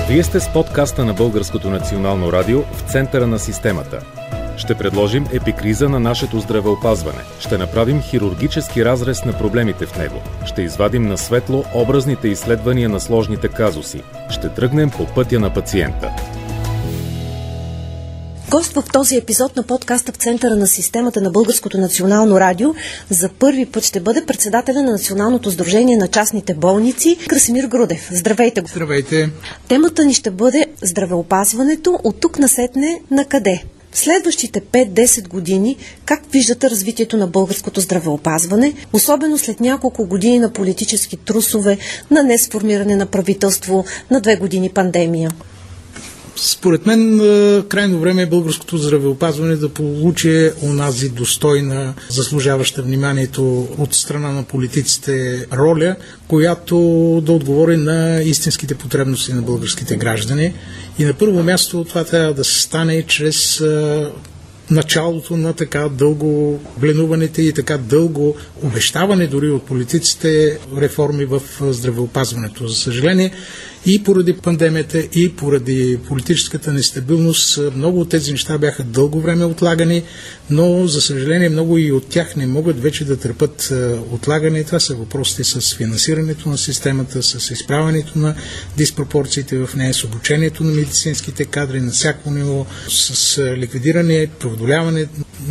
Вие сте с подкаста на Българското национално радио в центъра на системата. Ще предложим епикриза на нашето здравеопазване. Ще направим хирургически разрез на проблемите в него. Ще извадим на светло образните изследвания на сложните казуси. Ще тръгнем по пътя на пациента. Гост в този епизод на подкаста в центъра на системата на Българското национално радио за първи път ще бъде председателя на Националното сдружение на частните болници Красимир Грудев. Здравейте! Здравейте! Темата ни ще бъде здравеопазването от тук насетне на къде? В следващите 5-10 години как виждате развитието на българското здравеопазване, особено след няколко години на политически трусове, на несформиране на правителство, на 2 години пандемия? Според мен крайно време е българското здравеопазване да получи онази достойна, заслужаваща вниманието от страна на политиците роля, която да отговори на истинските потребности на българските граждани. И на първо място това трябва да се стане чрез началото на така дълго бленуваните и така дълго обещаване дори от политиците реформи в здравеопазването. За съжаление, и поради пандемията, и поради политическата нестабилност, много от тези неща бяха дълго време отлагани, но за съжаление много и от тях не могат вече да търпят отлагане. Това са въпросите с финансирането на системата, с изправянето на диспропорциите в нея, с обучението на медицинските кадри на всяко ниво, с ликвидиране, преодоляване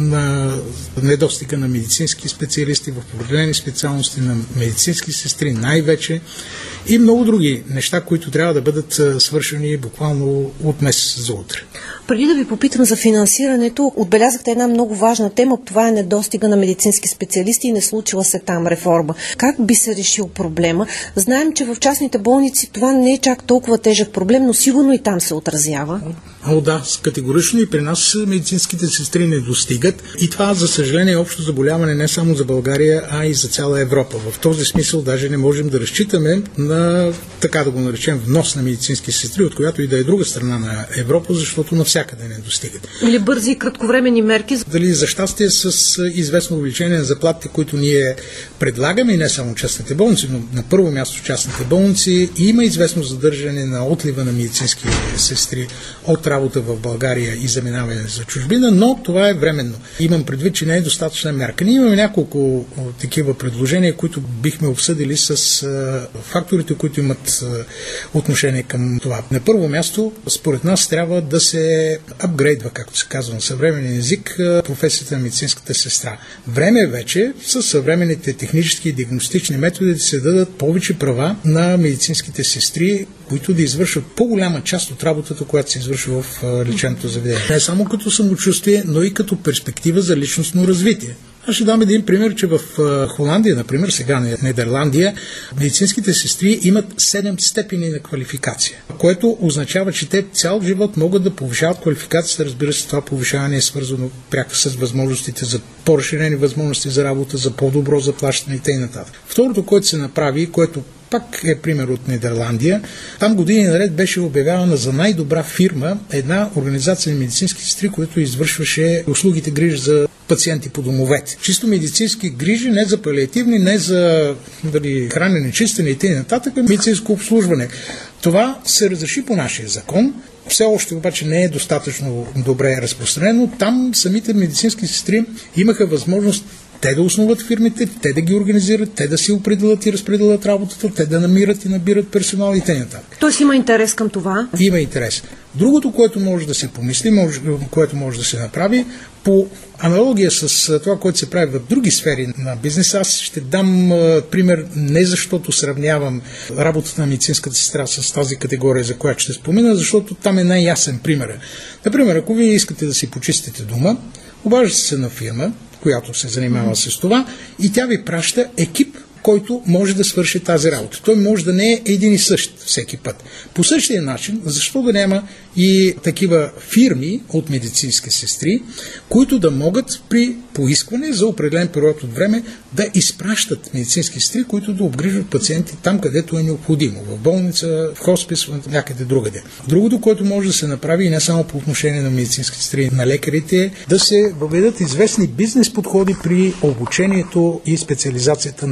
на недостига на медицински специалисти в определени специалности, на медицински сестри най-вече, и много други неща, които трябва да бъдат свършени буквално от месец за утре. Преди да ви попитам за финансирането, отбелязахте една много важна тема. Това е недостига на медицински специалисти и не случила се там реформа. Как би се решил проблема? Знаем, че в частните болници това не е чак толкова тежък проблем, но сигурно и там се отразява. Да, категорично и при нас медицинските сестри не достигат. И това, за съжаление, е общо заболяване не само за България, а и за цяла Европа. В този смисъл даже не можем да разчитаме на, така да го наречем, внос на медицински сестри, от която и да е друга страна на Европа, защото навсякъде не достигат. Или бързи и кратковременни мерки? Дали за щастие с известно увеличение на заплатите, които ние предлагаме, и не само частните болници, но на първо място частните болници, има известно задържане на отлива на медицински сестри от работа в България и заминаване за чужбина, но това е временно. Имам предвид, че не е достатъчна мярка. Ние имаме няколко такива предложения, които бихме обсъдили с факторите, които имат отношение към това. На първо място, според нас, трябва да се апгрейдва, както се казва на съвременен език, професията на медицинската сестра. Време е вече с съвременните технически и диагностични методи да се дадат повече права на медицинските сестри, които да извършват по-голяма част от работата, която се извършва в лечебното заведение. Не само като самочувствие, но и като перспектива за личностно развитие. Аз ще дам един пример, че в Холандия, например, сега на Нидерландия, медицинските сестри имат 7 степени на квалификация, което означава, че те цял живот могат да повишават квалификацията. Разбира се, това повишаване е свързано пряко с възможностите за по-разширени възможности за работа, за по-добро заплащане и т.н. Второто, което се направи, което пак е пример от Нидерландия, там години наред беше обявявана за най-добра фирма една организация на медицински сестри, която извършваше услугите грижи за пациенти по домовете. Чисто медицински грижи, не за палиативни, не за хранене, чистене и т.н. медицинско обслужване. Това се разреши по нашия закон. Все още обаче не е достатъчно добре разпространено. Там самите медицински сестри имаха възможност те да основат фирмите, те да ги организират, те да си определят и разпределят работата, те да намират и набират персонал и т.н. Тоест има интерес към това? Има интерес. Другото, което може да се помисли, което може да се направи, по аналогия с това, което се прави в други сфери на бизнеса, аз ще дам пример не защото сравнявам работата на медицинската сестра с тази категория, за която ще спомена, защото там е най-ясен пример. Например, ако вие искате да си почистите дома, обаждате се на фирма, която се занимава с това, и тя ви праща екип, който може да свърши тази работа. Той може да не е един и същ всеки път. По същия начин, защо да няма и такива фирми от медицински сестри, които да могат при поискване за определен период от време да изпращат медицински сестри, които да обгрижват пациенти там, където е необходимо. В болница, в хоспис, някъде другаде. Другото, което може да се направи и не само по отношение на медицински сестри, на лекарите, е да се въведат известни бизнес подходи при обучението и специализацията на и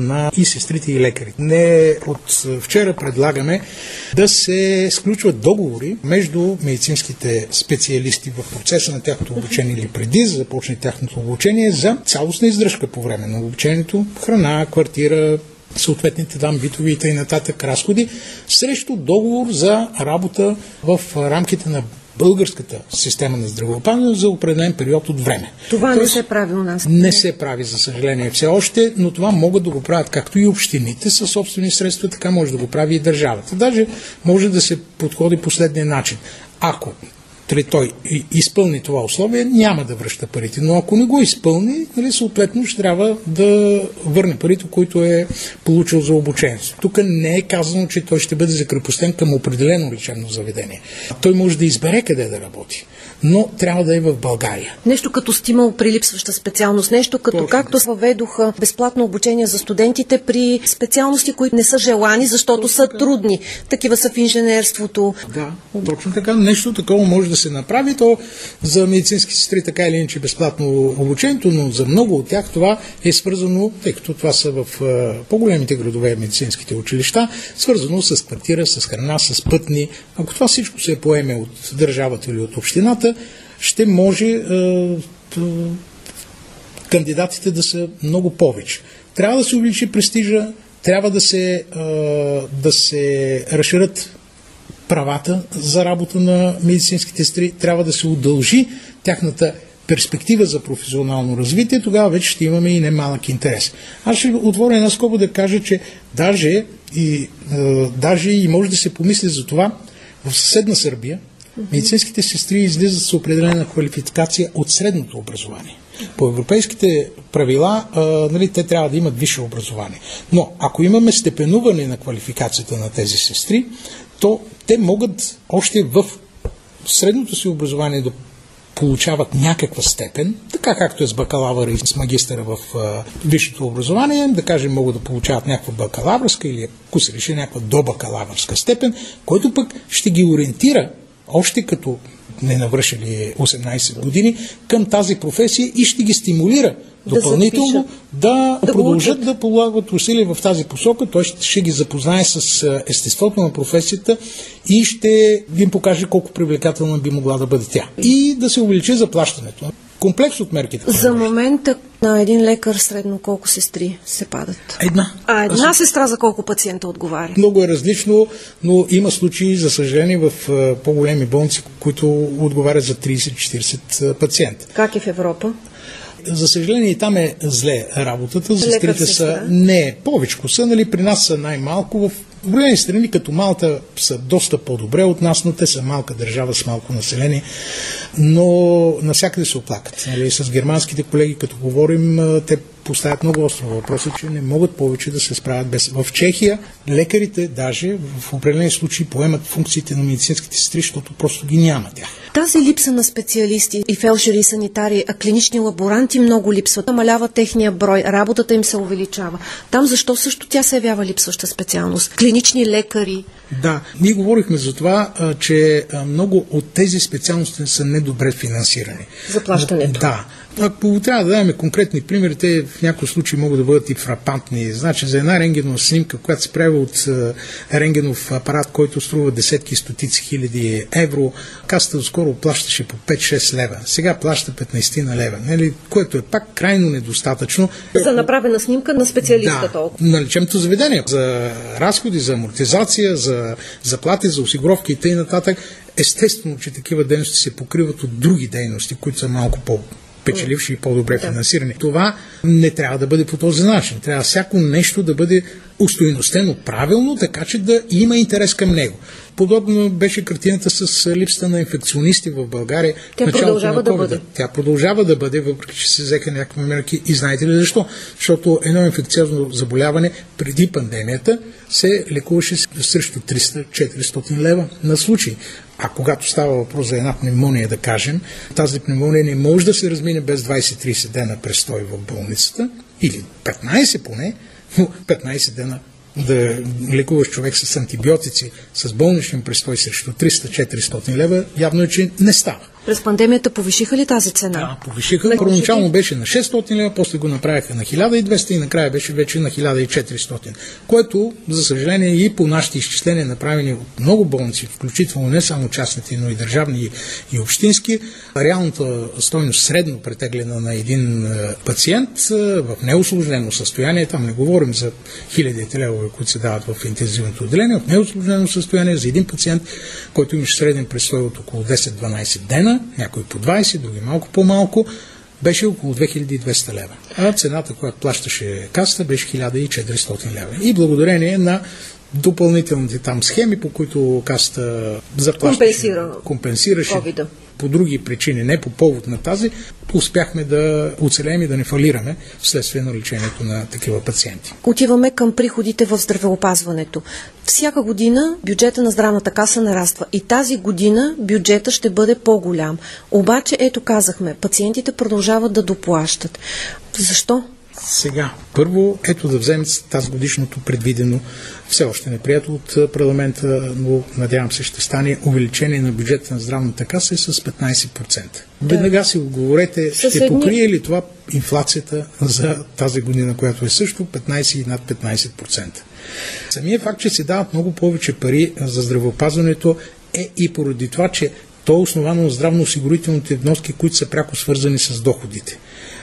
и сестрите и лекарите. Не от вчера предлагаме да се сключват договори между медицинските специалисти в процеса на тяхното обучение или преди да започне тяхното обучение за цялостна издръжка по време на обучението, храна, квартира, съответните там битови и т.н. разходи, срещу договор за работа в рамките на българската система на здравеопазване за определен период от време. Това не се прави у нас. Не се прави, за съжаление, все още, но това могат да го правят както и общините със собствени средства, така може да го прави и държавата. Даже може да се подходи последния начин. Ако той изпълни това условие, няма да връща парите. Но ако не го изпълни, съответно ще трябва да върне парите, които е получил за обучението. Тук не е казано, че той ще бъде закрепостен към определено лечебно заведение. Той може да избере къде да работи, но трябва да е в България. Нещо като стимул при липсваща специалност, нещо като точно, както въведоха безплатно обучение за студентите при специалности, които не са желани, защото точно са трудни. Такива са в инженерството. Да, точно така. Нещо такова може да се направи. То за медицински сестри така или иначе безплатно обучението, но за много от тях това е свързано, тъй като това са в по-големите градове медицинските училища, свързано с квартира, с храна, с пътни. Ако това всичко се поеме от държавата или от общината, ще може кандидатите да са много повече. Трябва да се увеличи престижа, трябва да се разширят правата за работа на медицинските сестри, трябва да се удължи тяхната перспектива за професионално развитие, тогава вече ще имаме и немалък интерес. Аз ще отворя една скоба да кажа, че даже и може да се помисли за това в съседна Сърбия медицинските сестри излизат с определена квалификация от средното образование. По европейските правила, те трябва да имат висше образование. Но ако имаме степенуване на квалификацията на тези сестри, то те могат още в средното си образование да получават някаква степен, така както е с бакалавъра и с магистъра в висшето образование, да кажем, могат да получават някаква бакалавърска или ако се реши някаква добакалавърска степен, който пък ще ги ориентира още като не навършили 18 години към тази професия и ще ги стимулира допълнително да продължат да полагат усилия в тази посока. Той ще ги запознае с естеството на професията и ще им покаже колко привлекателна би могла да бъде тя. И да се увеличи заплащането. Комплекс от мерките. За момента на един лекар средно колко сестри се падат? Една сестра за колко пациента отговаря? Много е различно, но има случаи, за съжаление, в по-големи болници, които отговарят за 30-40 пациента. Как е в Европа? За съжаление и там е зле работата. Сестрите са повечко са, при нас са най-малко. В големи страни като Малта са доста по-добре от нас, но те са малка държава с малко население. Но навсякъде се оплакат. С германските колеги, като говорим, те поставят много остро въпроса, че не могат повече да се справят без. В Чехия лекарите даже в определени случаи поемат функциите на медицинските сестри, защото просто ги няма тях. Тази липса на специалисти и фелшери и санитари, а клинични лаборанти много липсват, намалява техния брой, работата им се увеличава. Там защо също тя се явява липсваща специалност? Клинични лекари. Да, ние говорихме за това, че много от тези специалности са недобре финансирани. Заплащането. Да. Ако трябва да дадем конкретни примери, те в някои случаи могат да бъдат и фрапантни. Значи за една рентгенова снимка, която се прави от рентгенов апарат, който струва десетки и стотици хиляди евро, касата доскоро плащаше по 5-6 лева. Сега плаща 15 на лева, което е пак крайно недостатъчно. За направена снимка на специалиста толкова. На лечебното заведение. За разходи, за амортизация, за заплати, за осигуровки и т.н. Естествено, че такива дейности се покриват от други дейности, които са малко печеливши и по-добре финансирани. Това не трябва да бъде по този начин. Трябва всяко нещо да бъде устойностено правилно, така че да има интерес към него. Подобно беше картината с липсата на инфекционисти в България. Тя продължава да бъде. Тя продължава да бъде, въпреки че се взеха някакви мерки. И знаете ли защо? Защото едно инфекциозно заболяване преди пандемията се лекуваше срещу 300-400 лева на случай. А когато става въпрос за една пневмония, да кажем, тази пневмония не може да се размине без 20-30 дена престой в болницата, или 15 поне, но 15 дена да лекуваш човек с антибиотици, с болничен престой срещу 300-400 лева, явно е, че не става. През пандемията повишиха ли тази цена? Да, повишиха. Първоначално беше на 600 лева, после го направиха на 1200 и накрая беше вече на 1400. Което, за съжаление, и по нашите изчисления, направени от много болници, включително не само частните, но и държавни и общински, реалната стойност средно претеглена на един пациент в неусложнено състояние, там не говорим за хилядите левове, които се дават в интензивното отделение, в неусложнено състояние за един пациент, който имаше среден престой от около 10-12 дена, някои по 20, други малко по-малко, беше около 2200 лева. А цената, която плащаше касата, беше 1400 лева. И благодарение на допълнителните там схеми, по които касата компенсираше COVID-а. По други причини, не по повод на тази, успяхме да оцелеем и да не фалираме вследствие на лечението на такива пациенти. Отиваме към приходите в здравеопазването. Всяка година бюджета на здравната каса нараства и тази година бюджета ще бъде по-голям. Обаче, ето казахме, пациентите продължават да доплащат. Защо? Сега, първо, ето да вземем тази годишното предвидено, все още неприето от парламента, но надявам се ще стане увеличение на бюджета на здравната каса с 15%. Веднага си отговорете, ще покрие ли това инфлацията за тази година, която е също 15 и над 15%. Самият факт, че се дават много повече пари за здравеопазването е и поради това, че то е основано на здравноосигурителните вноски, които са пряко свързани с доходите.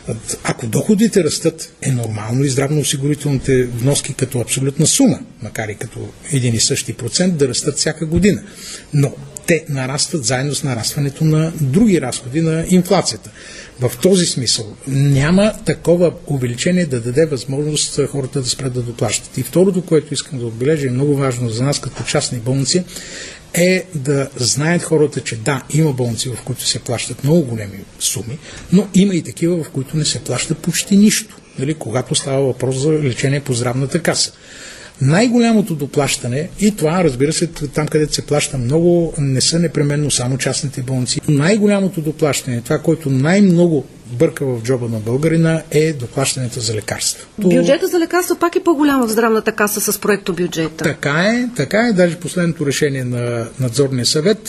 Ако доходите растат, е нормално и здравноосигурителните вноски като абсолютна сума, макар и като един и същи процент, да растат всяка година. Но те нарастват заедно с нарастването на други разходи на инфлацията. В този смисъл няма такова увеличение да даде възможност хората да спрат да доплащат. И второто, което искам да отбележа, е много важно за нас като частни болници, е да знаят хората, че да, има болници, в които се плащат много големи суми, но има и такива, в които не се плаща почти нищо, нали, когато става въпрос за лечение по здравната каса. Най-голямото доплащане, и това, разбира се, там където се плаща много, не са непременно само частните болници. Най-голямото доплащане, това, което най-много бърка в джоба на българина, е доплащането за лекарства. Бюджета за лекарства пак е по-голяма в здравната каса с проектобюджета. Така е. Даже последното решение на надзорния съвет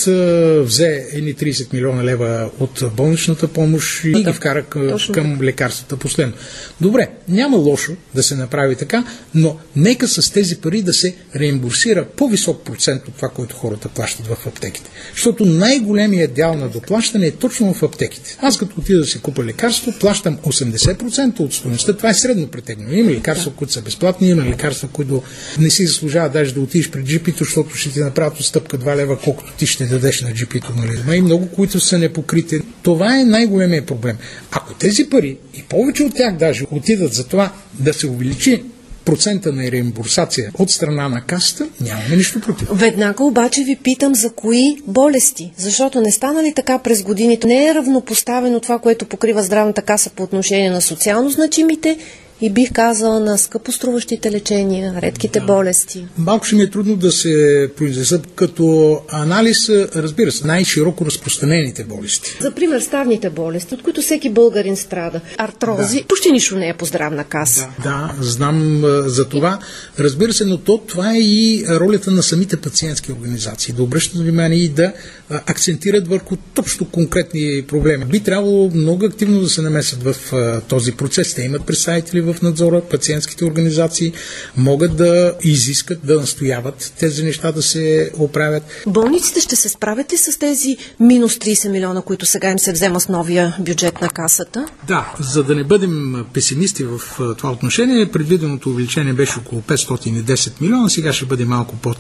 взе едни 30 милиона лева от болничната помощ и ги вкара към лекарствата последно. Добре, няма лошо да се направи така, но нека с тези пари да се реимбурсира по-висок процент от това, което хората плащат в аптеките. Защото най-големият дял на доплащане е точно в аптеките. Аз като отида да си купа лекарство, плащам 80% от стойността. Това е средно претегнено. Има лекарства, които са безплатни, има лекарства, които не си заслужава даже да отидеш при джипито, защото ще ти направят отстъпка 2 лева, колкото ти ще дадеш на джипито. Нали? Има и много, които са непокрити. Това е най-големият проблем. Ако тези пари и повече от тях даже отидат за това да се увеличи процента на реимбурсация от страна на касата, нямаме нищо против. Веднага обаче ви питам за кои болести, защото не стана ли така през годините? Не е равнопоставено това, което покрива здравната каса по отношение на социално значимите и бих казала на скъпоструващите лечения, редките болести. Малко ще ми е трудно да се произнеса като анализ, разбира се, най-широко разпространените болести. За пример, ставните болести, от които всеки българин страда. Артрози, почти нищо не е по здравна каса. Да, знам за това. Разбира се, но това е и ролята на самите пациентски организации. Да обръщат внимание и да акцентират върху точно конкретни проблеми. Би трябвало много активно да се намесят в този процес. Те имат представители в надзора, пациентските организации могат да изискат, да настояват тези неща да се оправят. Болниците ще се справят ли с тези минус 30 милиона, които сега им се взема с новия бюджет на касата? Да, за да не бъдем песимисти в това отношение, предвиденото увеличение беше около 510 милиона, сега ще бъде малко под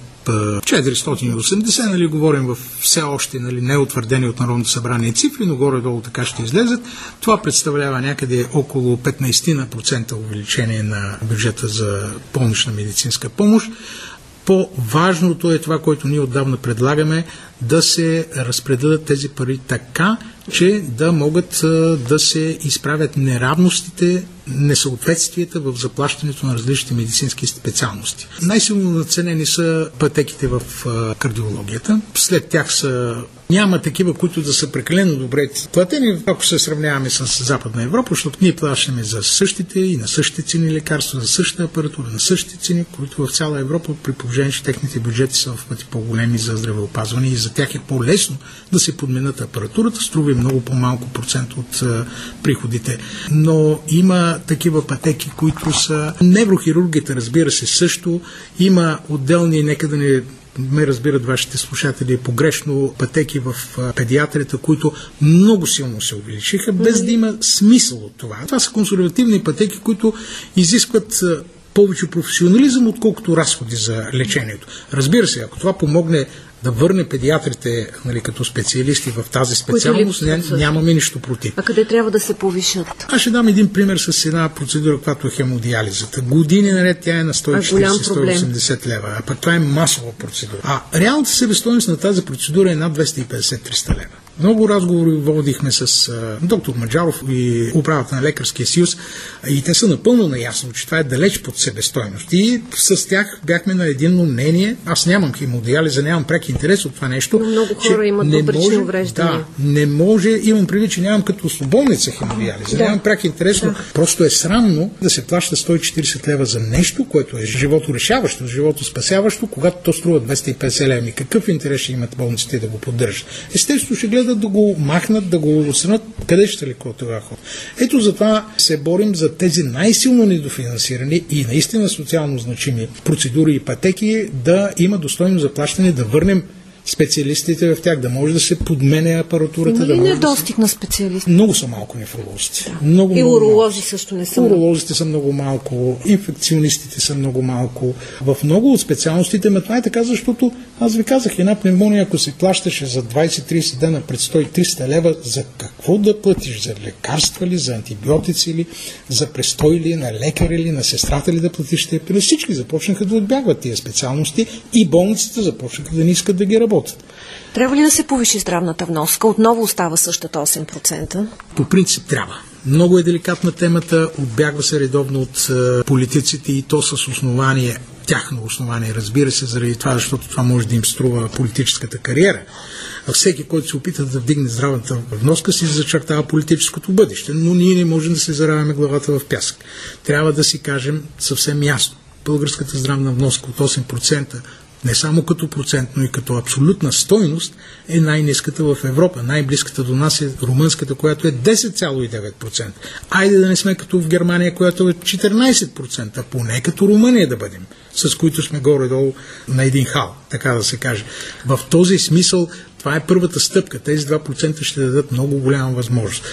480, нали, говорим в все още неутвърдени от Народното събрание цифри, но горе-долу така ще излезат. Това представлява някъде около 15% увеличение на бюджета за болнична медицинска помощ. По-важното е това, което ние отдавна предлагаме, да се разпределят тези пари така, че да могат да се изправят неравностите несъответствията в заплащането на различните медицински специалности. Най-силно надценени са пътеките в кардиологията. След тях няма такива, които да са прекалено добре платени, ако се сравняваме с Западна Европа, защото ние плащаме за същите и на същите цени лекарства, за същата апаратура, на същите цени, които в цяла Европа, при положение, че техните бюджети са в пъти по-големи за здравеопазване и за тях е по-лесно да се подменят апаратурата, струва много по-малко процент от приходите. Но има такива пътеки, които са неврохирургията, разбира се, също. Има отделни, нека да не ме разбират вашите слушатели погрешно, пътеки в педиатрията, които много силно се увеличиха, без да има смисъл от това. Това са консервативни пътеки, които изискват повече професионализъм, отколкото разходи за лечението. Разбира се, ако това помогне да върне педиатрите, нали, като специалисти в тази специалност, нямаме нищо против. А къде трябва да се повишат? Аз ще дам един пример с една процедура, която е хемодиализата. Години наред тя е на 140-180 лева, а пък това е масова процедура. А реалната себестойност на тази процедура е над 250-300 лева. Много разговори водихме с доктор Маджаров и управата на Лекарския съюз и те са напълно наясно, че това е далеч под себестойност. И с тях бяхме на единно мнение. Аз нямам хемодиализа, нямам прек интерес от това нещо. Но много хора имат бъбречни увреждания. Да, не може, имам предвид, че нямам като болница хемодиализа, нямам прек интерес, но просто е срамно да се плаща 140 лева за нещо, което е животорешаващо, животоспасяващо, когато то струва 250 лева. Какъв интерес ще имат болниците да го поддържат? Естествено ще гледат да го махнат, да го осънат, къде ще лекува това ход. Ето затова се борим за тези най-силно недофинансирани и наистина социално значими процедури и пътеки да има достойно заплащане, да върнем специалистите в тях, да може да се подменя апаратурата. Има ли недостиг на специалисти? Много са малко нефролозите. И уролози също не са. Уролозите са много малко, инфекционистите са много малко. В много от специалностите, това е така, защото аз ви казах, една пневмония, ако се плащаше за 20-30 дена пред 100-300 лева, за какво да платиш? За лекарства ли, за антибиотици ли, за престой ли, на лекаря ли, на сестрата ли да платиш? Всички започнаха да отбягват тия специалности и болниците започнаха да не искат да ги работят. Трябва ли да се повиши здравната вноска? Отново остава същата 8%? По принцип трябва. Много е деликатна темата, отбягва се редовно от политиците и то с основание, тяхно основание, разбира се, заради това, защото това може да им струва политическата кариера. А всеки, който се опита да вдигне здравната вноска, си зачертава политическото бъдеще. Но ние не можем да се заравяме главата в пясък. Трябва да си кажем съвсем ясно. Българската здравна вноска от 8%, не само като процент, но и като абсолютна стойност, е най-ниската в Европа. Най-близката до нас е румънската, която е 10,9%. Айде да не сме като в Германия, която е 14%, а поне като Румъния да бъдем, с които сме горе-долу на един хал, така да се каже. В този смисъл това е първата стъпка. Тези 2% ще дадат много голяма възможност.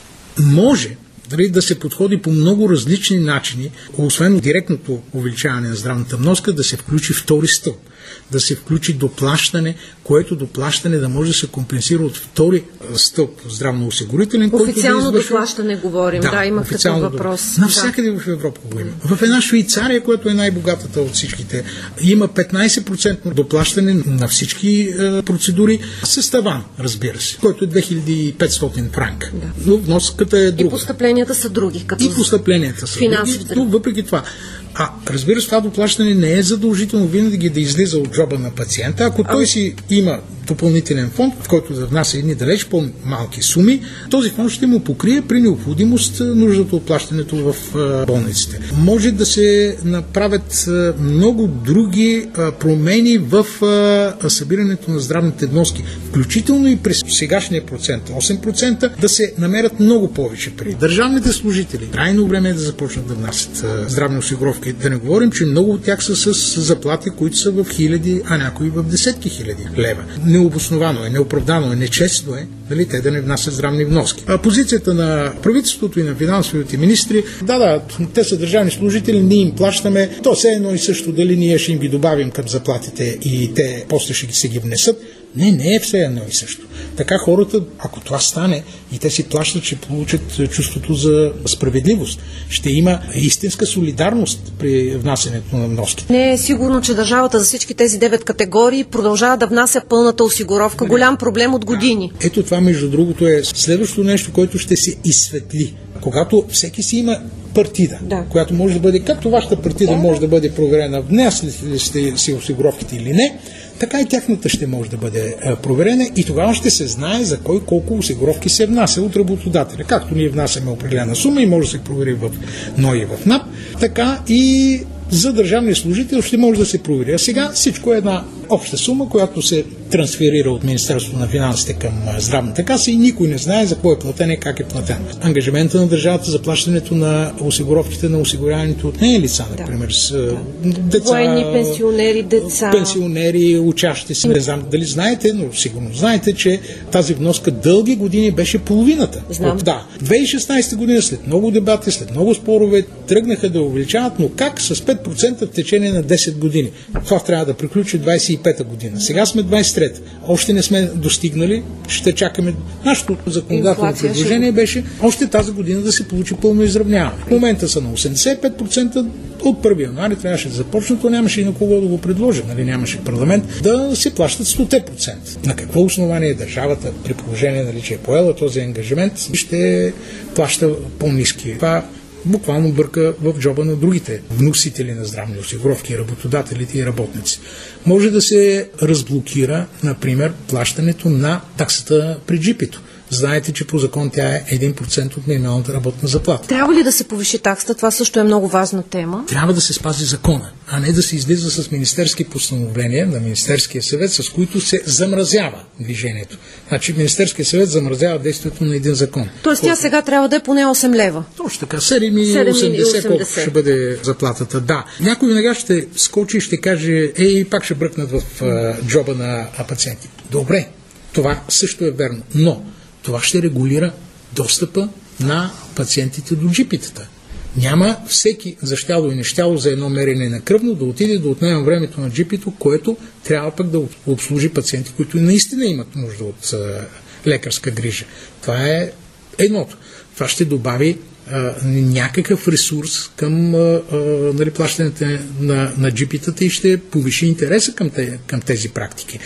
Може да се подходи по много различни начини, освен директното увеличаване на здравната вноска, да се включи втори стълб, да се включи доплащане, което доплащане да може да се компенсира от втори стълб здравноосигурителен. Официално доплащане говорим, има такъв въпрос. Навсякъде в Европа го има. В една Швейцария, която е най-богатата от всичките, има 15% доплащане на всички процедури с таван, разбира се, който е 2500 франка. Да. Но вноската е друга. И постъпленията са други. И постъпленията са други, но въпреки това. Разбира се, това доплащане не е задължително винаги да излиза от джоба на пациента. Ако той си има допълнителен фонд, в който да внася едни далеч по-малки суми, този фонд ще му покрие при необходимост нуждата от плащането в болниците. Може да се направят много други промени в събирането на здравните вноски, включително и през сегашния процент, 8%, да се намерят много повече при държавните служители. Крайно време е да започнат да внасят здравни осигуровки. Да не говорим, че много от тях са с заплати, които са в хиляди, а някои в десетки хиляди лева. Необосновано е, неоправдано е, нечестно е, те да не внасят здравни вноски. Позицията на правителството и на финансовите министри, те са държавни служители, ние им плащаме, то все едно и също дали ние ще им ги добавим към заплатите и те после ще се ги внесат. Не е все едно и също. Така хората, ако това стане и те си плащат, ще получат чувството за справедливост. Ще има истинска солидарност при внасянето на вноски. Не е сигурно, че държавата за всички тези 9 категории продължава да внася пълната осигуровка. Голям проблем от години. Ето това, между другото, е следващото нещо, което ще се изсветли. Когато всеки си има партида, която може да бъде, както вашата партида може да бъде проверена, внесли ли сте си осигуровките или не, така и тяхната ще може да бъде проверена и тогава ще се знае за кой колко осигуровки се внася от работодателя. Както ние внасяме определена сума и може да се провери в НОИ и в НАП, така и за държавния служител ще може да се провери. А сега всичко е една обща сума, която се трансферира от Министерството на финансите към здравната каса и никой не знае за кой е платен и как е платен. Ангажимента на държавата за плащането на осигуровките на осигуряването от нея лица, например, с деца, военни, пенсионери, деца. Пенсионери, учащи се. Не знам дали знаете, но сигурно знаете, че тази вноска дълги години беше половината. Знам. Да. 2016 година, след много дебати, след много спорове, тръгнаха да увеличават, но как с 5% в течение на 10 години? Това трябва да приключи 25-та година. Сега сме 23-та. Още не сме достигнали, ще чакаме. Нашето законодателно предложение беше още тази година да се получи пълно изравняване. В момента са на 85%, от 1 януари трябваше да започнат, то нямаше и на кого да го предложи, нали, нямаше парламент, да се плащат 100%. На какво основание държавата, при положение, нали, че е поела този ангажимент, ще плаща по-ниски? Това буквално бърка в джоба на другите вносители на здравни осигуровки, работодателите и работници. Може да се разблокира, например, плащането на таксата при джипито. Знаете, че по закон тя е 1% от минималната работна заплата. Трябва ли да се повиши таксата? Това също е много важна тема. Трябва да се спази закона, а не да се излиза с министерски постановления на Министерския съвет, с които се замразява движението. Значи Министерския съвет замразява действието на един закон. Тоест тя сега трябва да е поне 8 лева. Точно така, 7,80, колко ще бъде заплатата. Да. Някой веднага ще скочи и ще каже, пак ще бръкнат в джоба на пациенти. Добре, това също е верно, но това ще регулира достъпа на пациентите до джипитата. Няма всеки защяло и нещяло за едно мерене на кръвно да отиде да отнема времето на джипито, което трябва пък да обслужи пациенти, които наистина имат нужда от лекарска грижа. Това е едното. Това ще някакъв ресурс към нали, плащането на джипитата и ще повиши интереса към тези практики.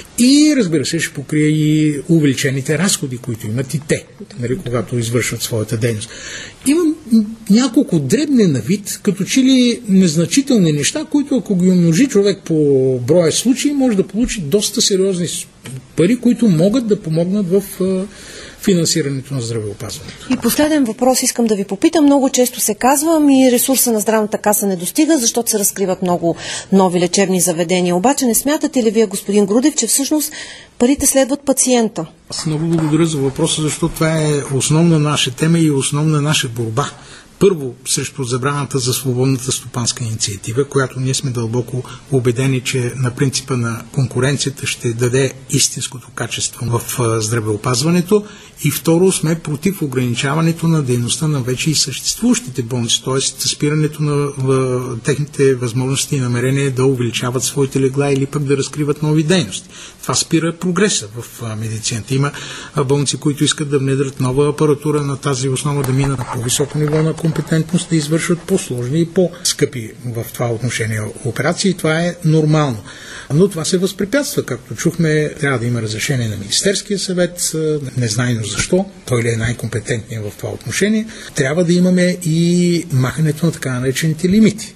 И разбира се, ще покрие и увеличените разходи, които имат и те, нали, когато извършват своята дейност. Имам няколко дребни на вид, като че ли незначителни неща, които ако ги умножи човек по броя случаи, може да получи доста сериозни пари, които могат да помогнат в финансирането на здравеопазването. И последен въпрос искам да ви попитам. Много често се казва, ресурса на здравната каса не достига, защото се разкриват много нови лечебни заведения. Обаче не смятате ли вие, господин Грудев, че всъщност парите следват пациента? Аз много благодаря за въпроса, защото това е основна наша тема и основна наша борба. Първо, срещу забраната за свободната стопанска инициатива, която ние сме дълбоко убедени, че на принципа на конкуренцията ще даде истинското качество в здравеопазването. И второ, сме против ограничаването на дейността на вече и съществуващите болници, т.е. спирането на техните възможности и намерения да увеличават своите легла или пък да разкриват нови дейности. Това спира прогреса в медицината. Има болници, които искат да внедрят нова апаратура на тази основа, да минат на по-високо ниво на компетентност, да извършват по-сложни и по-скъпи в това отношение операции. Това е нормално. Но това се възпрепятства. Както чухме, трябва да има разрешение на Министерския съвет, незнайно защо, той ли е най-компетентният в това отношение. Трябва да имаме и махането на така наречените лимити,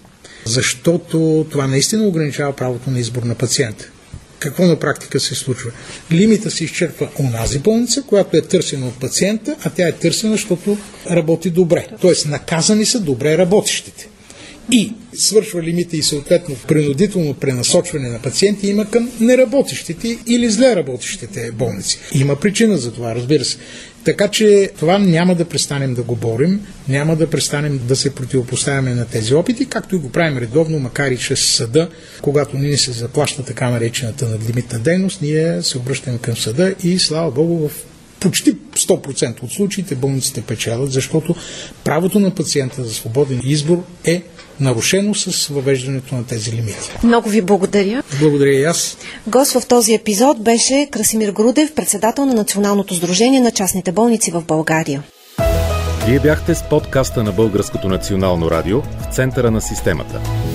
защото това наистина ограничава правото на избор на пациента. Какво на практика се случва? Лимита се изчерпва онази болница, която е търсена от пациента, а тя е търсена, защото работи добре. Тоест наказани са добре работещите. И свършва лимита и съответно принудително пренасочване на пациенти има към неработещите или зле работещите болници. Има причина за това, разбира се. Така че това няма да престанем да го борим, няма да престанем да се противопоставяме на тези опити, както и го правим редовно, макар и чрез съда. Когато ни се заплаща така наречената надлимитна дейност, ние се обръщаме към съда и слава Богу в почти 100% от случаите болниците печелят, защото правото на пациента за свободен избор е нарушено с въвеждането на тези лимити. Много ви благодаря. Благодаря и аз. Гост в този епизод беше Красимир Грудев, председател на Националното сдружение на частните болници в България. Вие бяхте с подкаста на Българското национално радио в центъра на системата.